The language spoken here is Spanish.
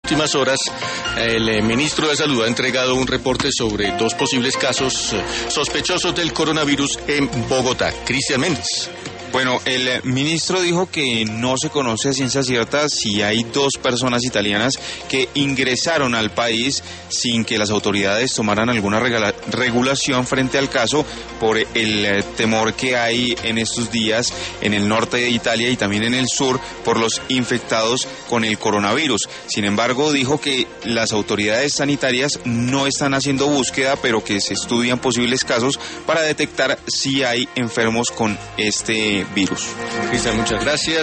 últimas horas, el ministro de Salud ha entregado un reporte sobre 2 posibles casos sospechosos del coronavirus en Bogotá. Cristian Méndez. Bueno, el ministro dijo que no se conoce a ciencia cierta si hay 2 personas italianas que ingresaron al país sin que las autoridades tomaran alguna regulación frente al caso por el temor que hay en estos días en el norte de Italia y también en el sur por los infectados con el coronavirus. Sin embargo, dijo que las autoridades sanitarias no están haciendo búsqueda, pero que se estudian posibles casos para detectar si hay enfermos con este virus. Cristian, muchas gracias.